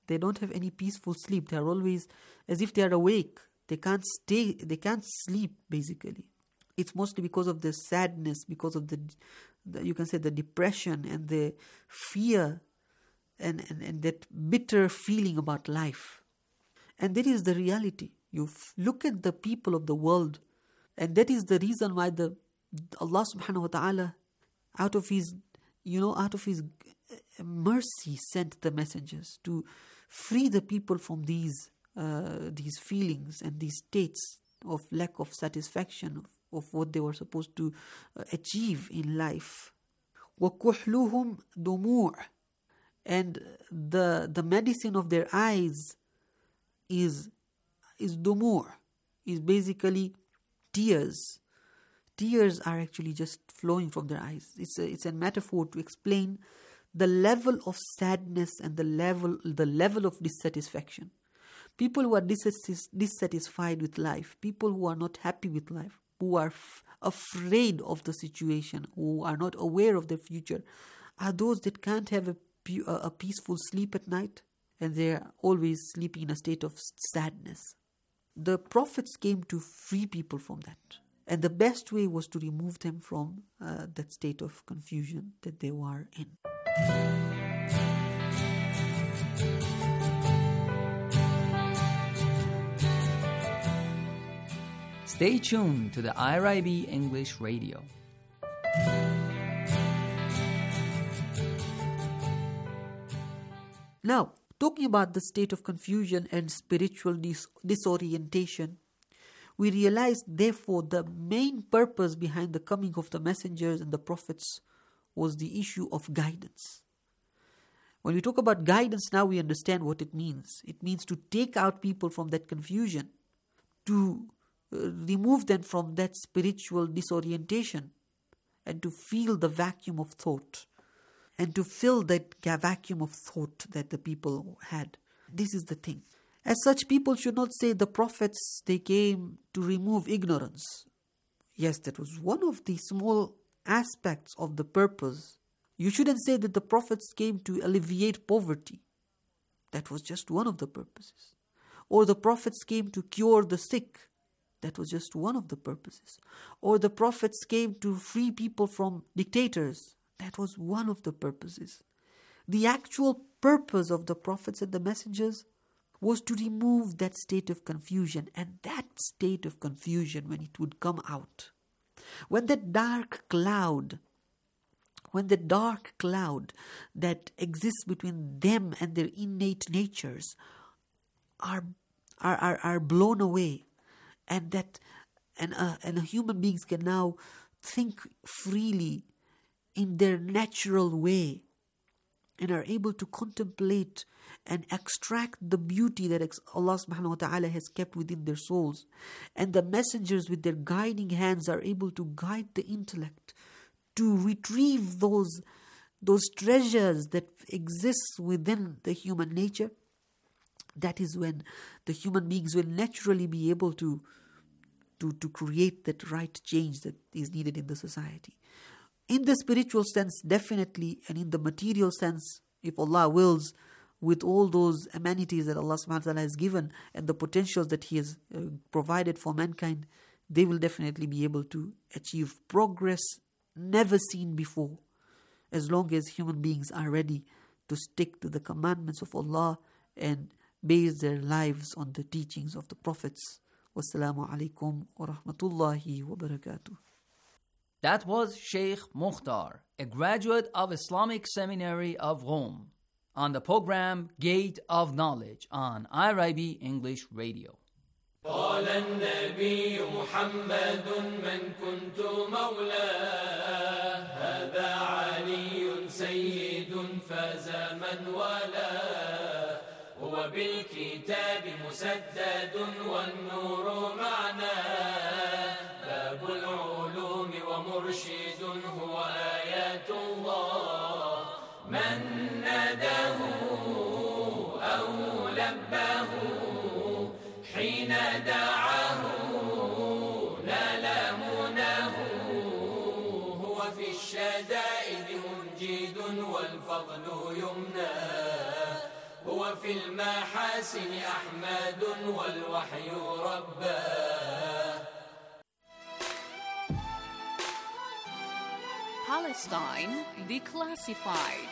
They don't have any peaceful sleep. They are always as if they are awake. They can't stay, they can't sleep, basically. It's mostly because of the sadness, because of the, the you can say the depression and the fear and, and, and that bitter feeling about life. And that is the reality. You f- look at the people of the world, and that is the reason why the Allah subhanahu wa ta'ala, out of his, you know, out of his mercy, sent the messengers to free the people from these uh, these feelings and these states of lack of satisfaction of, of what they were supposed to uh, achieve in life. وَكُحْلُهُمْ دُمُوعٌ, and the the medicine of their eyes is is dumu', is basically tears. Tears are actually just flowing from their eyes. It's a, it's a metaphor to explain the level of sadness and the level the level of dissatisfaction. People who are dissatis- dissatisfied with life, people who are not happy with life, who are f- afraid of the situation, who are not aware of their future, are those that can't have a, pu- a peaceful sleep at night, and they are always sleeping in a state of sadness. The prophets came to free people from that. And the best way was to remove them from uh, that state of confusion that they were in. Stay tuned to the I R I B English Radio. Now, talking about the state of confusion and spiritual dis- disorientation, we realize, therefore, the main purpose behind the coming of the messengers and the prophets was the issue of guidance. When we talk about guidance, now we understand what it means. It means to take out people from that confusion, to uh, remove them from that spiritual disorientation, and to feel the vacuum of thought, and to fill that vacuum of thought that the people had. This is the thing. As such, people should not say the prophets, they came to remove ignorance. Yes, that was one of the small aspects of the purpose. You shouldn't say that the prophets came to alleviate poverty. That was just one of the purposes. Or the prophets came to cure the sick. That was just one of the purposes. Or the prophets came to free people from dictators. That was one of the purposes. The actual purpose of the prophets and the messengers was to remove that state of confusion. And that state of confusion, when it would come out, when that dark cloud, when the dark cloud that exists between them and their innate natures are are are, are blown away, and that and uh, and human beings can now think freely in their natural way, and are able to contemplate and extract the beauty that Allah subhanahu wa ta'ala has kept within their souls. And the messengers with their guiding hands are able to guide the intellect to retrieve those, those treasures that exist within the human nature. That is when the human beings will naturally be able to, to, to create that right change that is needed in the society. In the spiritual sense, definitely, and in the material sense, if Allah wills, with all those amenities that Allah subhanahu wa ta'ala has given and the potentials that He has uh, provided for mankind, they will definitely be able to achieve progress never seen before, as long as human beings are ready to stick to the commandments of Allah and base their lives on the teachings of the prophets. Wassalamu alaikum wa rahmatullahi wa barakatuh. That was Sheikh Mukhtar, a graduate of Islamic Seminary of Rome, on the program Gate of Knowledge on I R I B English Radio. قال النبي محمد من كنت مولاه هذا علي سيد فاز من والاه هو بالكتاب مسدد والنور معناه باب العلوم ومرشد هو آيات الله من ناداه أو لباه حين دعاه نال مناه هو في الشدائد منجد والفضل يمناه هو وفي المحاسن أحمد والوحي رباه. Palestine Declassified.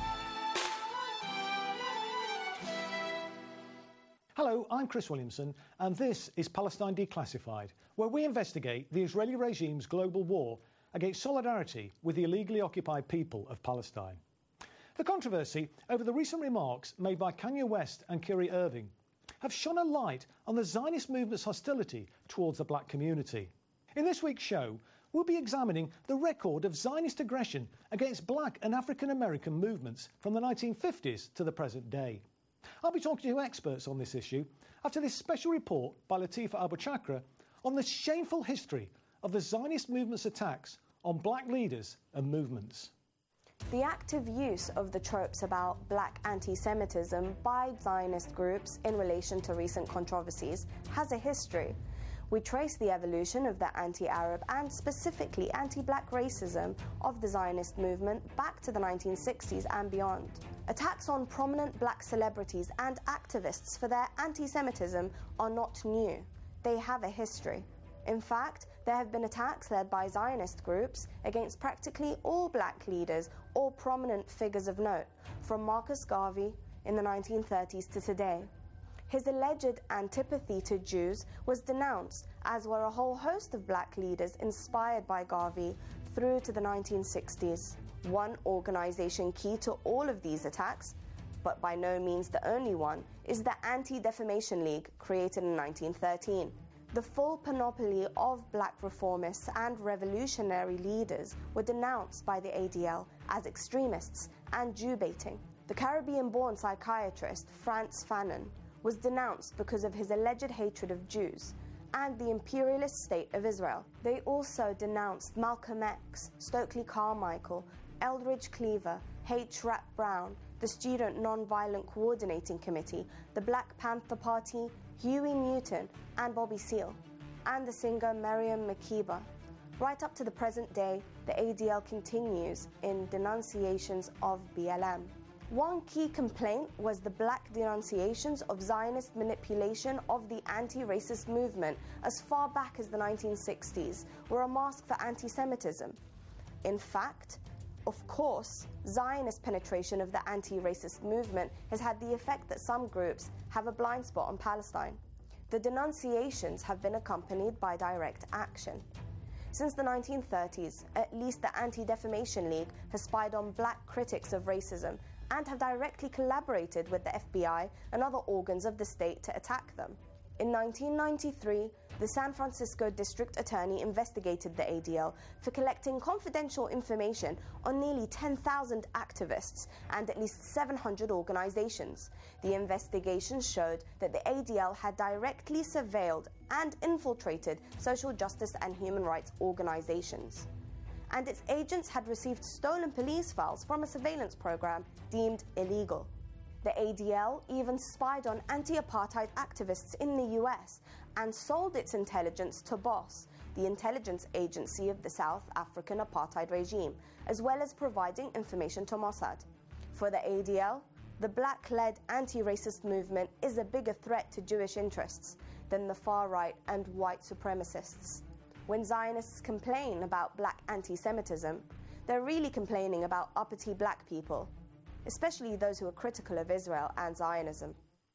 Hello, I'm Chris Williamson, and this is Palestine Declassified, where we investigate the Israeli regime's global war against solidarity with the illegally occupied people of Palestine. The controversy over the recent remarks made by Kanye West and Kyrie Irving have shone a light on the Zionist movement's hostility towards the black community. In this week's show, we'll be examining the record of Zionist aggression against black and African American movements from the nineteen fifties to the present day. I'll be talking to experts on this issue after this special report by Latifa Abu Chakra on the shameful history of the Zionist movement's attacks on black leaders and movements. The active use of the tropes about black anti-Semitism by Zionist groups in relation to recent controversies has a history. We trace the evolution of the anti-Arab and specifically anti-black racism of the Zionist movement back to the nineteen sixties and beyond. Attacks on prominent black celebrities and activists for their anti-Semitism are not new. They have a history. In fact, there have been attacks led by Zionist groups against practically all black leaders or prominent figures of note, from Marcus Garvey in the nineteen thirties to today. His alleged antipathy to Jews was denounced, as were a whole host of black leaders inspired by Garvey through to the nineteen sixties. One organization key to all of these attacks, but by no means the only one, is the Anti-Defamation League, created in nineteen thirteen. The full panoply of black reformists and revolutionary leaders were denounced by the A D L as extremists and Jew-baiting. The Caribbean-born psychiatrist Frantz Fanon was denounced because of his alleged hatred of Jews and the imperialist state of Israel. They also denounced Malcolm X, Stokely Carmichael, Eldridge Cleaver, H. Rap Brown, the Student Nonviolent Coordinating Committee, the Black Panther Party, Huey Newton, and Bobby Seale, and the singer Miriam Makeba. Right up to the present day, the A D L continues in denunciations of B L M. One key complaint was the black denunciations of Zionist manipulation of the anti-racist movement as far back as the nineteen sixties were a mask for anti-Semitism. In fact, of course, Zionist penetration of the anti-racist movement has had the effect that some groups have a blind spot on Palestine. The denunciations have been accompanied by direct action. Since the nineteen thirties, at least the Anti-Defamation League has spied on black critics of racism and have directly collaborated with the F B I and other organs of the state to attack them. In nineteen ninety-three, the San Francisco District Attorney investigated the A D L for collecting confidential information on nearly ten thousand activists and at least seven hundred organizations. The investigation showed that the A D L had directly surveilled and infiltrated social justice and human rights organizations, and its agents had received stolen police files from a surveillance program deemed illegal. The A D L even spied on anti-apartheid activists in the U S and sold its intelligence to BOSS, the intelligence agency of the South African apartheid regime, as well as providing information to Mossad. For the A D L, the black-led anti-racist movement is a bigger threat to Jewish interests than the far-right and white supremacists. When Zionists complain about black anti-Semitism, they're really complaining about uppity black people, especially those who are critical of Israel and Zionism.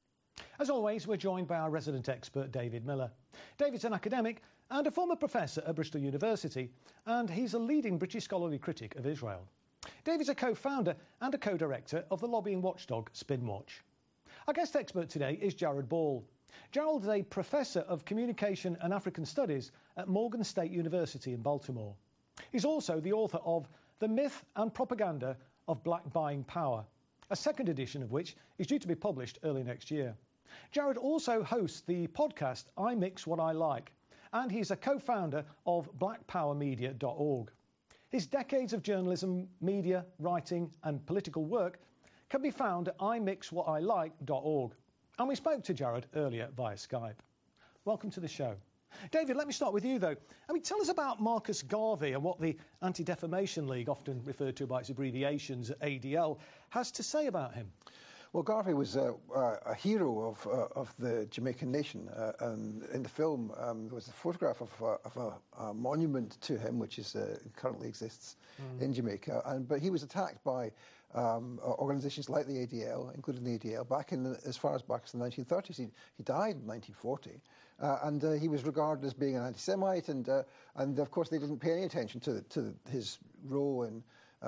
As always, we're joined by our resident expert, David Miller. David's an academic and a former professor at Bristol University, and he's a leading British scholarly critic of Israel. David's a co-founder and a co-director of the lobbying watchdog Spinwatch. Our guest expert today is Jared Ball. Gerald is a professor of communication and African studies at Morgan State University in Baltimore. He's also the author of The Myth and Propaganda of Black Buying Power, a second edition of which is due to be published early next year. Jared also hosts the podcast I Mix What I Like, and he's a co-founder of black power media dot org. His decades of journalism, media, writing and political work can be found at I Mix What I Like dot org. And we spoke to Jared earlier via Skype. Welcome to the show. David, let me start with you, though. I mean, tell us about Marcus Garvey and what the Anti-Defamation League, often referred to by its abbreviations, A D L, has to say about him. Well, Garvey was uh, uh, a hero of uh, of the Jamaican nation, uh, and in the film um, there was a photograph of, uh, of a, a monument to him, which is uh, currently exists mm. in Jamaica. And but he was attacked by um, organisations like the A D L, including the A D L, back in the, as far as back as the nineteen thirties. He he died in nineteen forty, uh, and uh, he was regarded as being an anti-Semite, and uh, and of course they didn't pay any attention to to his role in.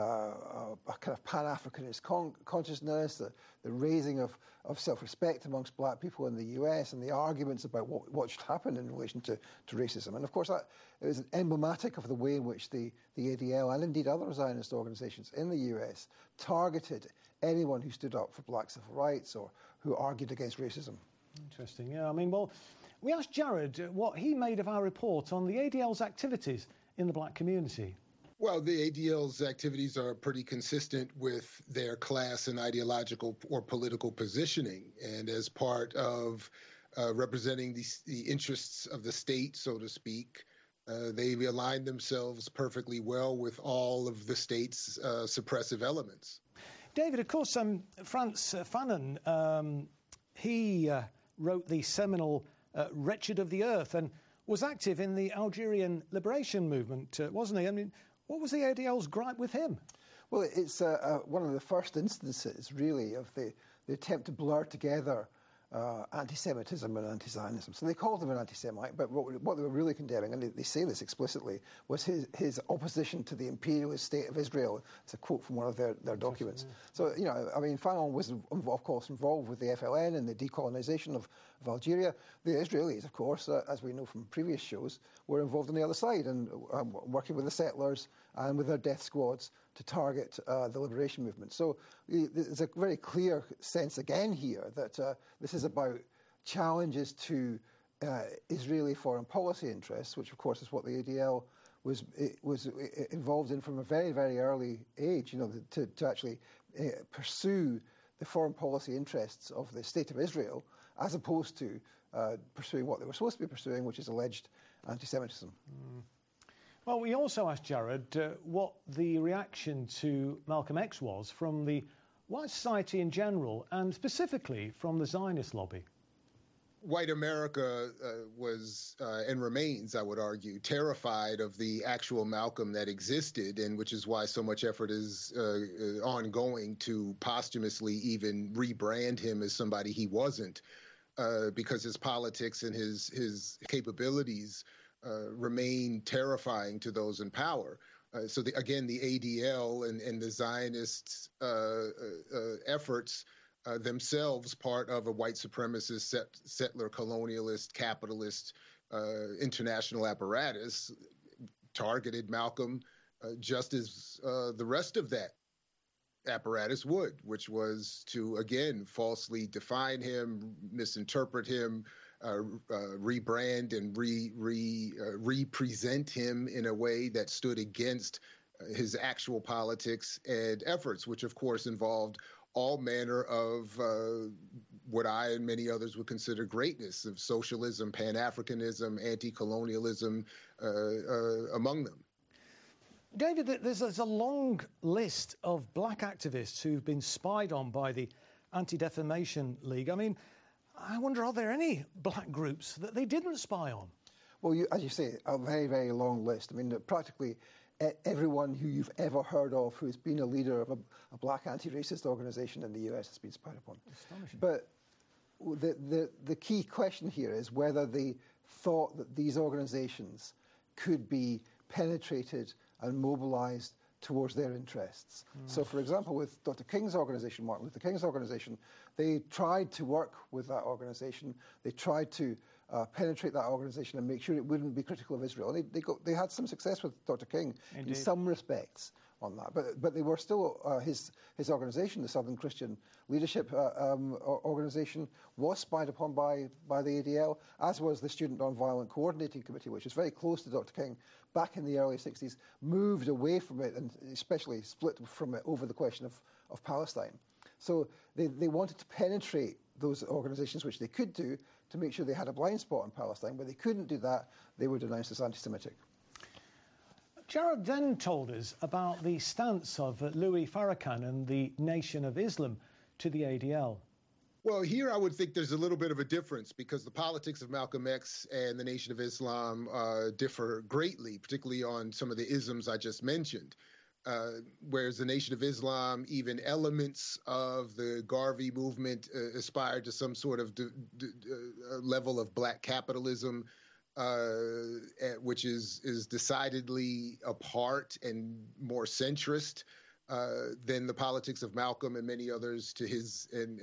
Uh, a, a kind of Pan-Africanist con- consciousness, the, the raising of, of self-respect amongst black people in the U S, and the arguments about what, what should happen in relation to, to racism. And of course, that it was emblematic of the way in which the, the A D L and indeed other Zionist organisations in the U S targeted anyone who stood up for black civil rights or who argued against racism. Interesting, yeah. I mean, well, we asked Jared what he made of our report on the A D L's activities in the black community. Well, the A D L's activities are pretty consistent with their class and ideological or political positioning. And as part of uh, representing the, the interests of the state, so to speak, uh, they align themselves perfectly well with all of the state's uh, suppressive elements. David, of course, um, Frantz Fanon, um, he uh, wrote the seminal uh, Wretched of the Earth and was active in the Algerian liberation movement, uh, wasn't he? I mean, what was the A D L's gripe with him? Well, it's uh, uh, one of the first instances, really, of the, the attempt to blur together uh, anti-Semitism and anti-Zionism. So they called him an anti-Semite, but what, what they were really condemning, and they, they say this explicitly, was his, his opposition to the imperialist state of Israel. It's a quote from one of their, their documents. Yeah. So, you know, I mean, Fanon was, of course, involved with the F L N and the decolonisation of, of Algeria. The Israelis, of course, uh, as we know from previous shows, were involved on the other side and um, working with the settlers and with their death squads to target uh, the liberation movement. So there's a very clear sense again here that uh, this is about challenges to uh, Israeli foreign policy interests, which of course is what the A D L was was involved in from a very, very early age, you know, to, to actually uh, pursue the foreign policy interests of the State of Israel as opposed to uh, pursuing what they were supposed to be pursuing, which is alleged anti-Semitism. Mm. Well, we also asked Jared uh, what the reaction to Malcolm X was from the white society in general and specifically from the Zionist lobby. White America uh, was uh, and remains, I would argue, terrified of the actual Malcolm that existed, and which is why so much effort is uh, ongoing to posthumously even rebrand him as somebody he wasn't, uh, because his politics and his his capabilities Uh, remain terrifying to those in power. Uh, so, the, again, the A D L and, and the Zionist uh, uh, uh, efforts uh, themselves part of a white supremacist, set, settler, colonialist, capitalist uh, international apparatus targeted Malcolm uh, just as uh, the rest of that apparatus would, which was to, again, falsely define him, misinterpret him, Uh, uh, rebrand and re, re, uh, represent him in a way that stood against uh, his actual politics and efforts, which of course involved all manner of uh, what I and many others would consider greatness of socialism, Pan-Africanism, anti-colonialism uh, uh, among them. David, there's, there's a long list of black activists who've been spied on by the Anti-Defamation League. I mean, I wonder, are there any black groups that they didn't spy on? Well, you, as you say, a very, very long list. I mean, practically everyone who you've ever heard of who's been a leader of a, a black anti-racist organisation in the U S has been spied upon. Astonishing. But the, the, the key question here is whether they thought that these organisations could be penetrated and mobilised towards their interests. Mm. So, for example, with Doctor King's organisation, Martin Luther King's organisation, they tried to work with that organisation. They tried to uh, penetrate that organisation and make sure it wouldn't be critical of Israel. They, they, got, they had some success with Doctor King Indeed. in some respects on that, but but they were still uh, his his organisation, the Southern Christian Leadership uh, um, organisation, was spied upon by by the A D L, as was the Student Nonviolent Coordinating Committee, which is very close to Doctor King. Back in the early sixties, moved away from it and especially split from it over the question of, of Palestine. So they, they wanted to penetrate those organisations, which they could do, to make sure they had a blind spot on Palestine. But they couldn't do that. They were denounced as anti-Semitic. Jared then told us about the stance of uh, Louis Farrakhan and the Nation of Islam to the A D L? Well, here I would think there's a little bit of a difference because the politics of Malcolm X and the Nation of Islam uh, differ greatly, particularly on some of the isms I just mentioned. Uh, whereas the Nation of Islam, even elements of the Garvey movement uh, aspired to some sort of d- d- uh, level of black capitalism, uh, which is is decidedly apart and more centrist uh, than the politics of Malcolm and many others to his and,